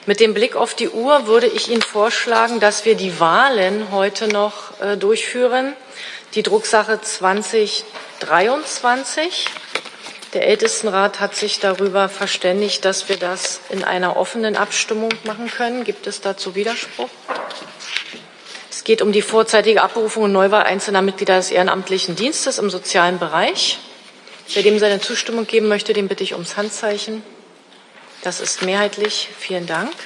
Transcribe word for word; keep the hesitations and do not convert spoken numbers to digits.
Mit dem Blick auf die Uhr würde ich Ihnen vorschlagen, dass wir die Wahlen heute noch äh, durchführen. Die Drucksache zwanzig dreiundzwanzig. Der Ältestenrat hat sich darüber verständigt, dass wir das in einer offenen Abstimmung machen können. Gibt es dazu Widerspruch? Es geht um die vorzeitige Abberufung und Neuwahl einzelner Mitglieder des ehrenamtlichen Dienstes im sozialen Bereich. Wer dem seine Zustimmung geben möchte, den bitte ich ums Handzeichen. Das ist mehrheitlich. Vielen Dank.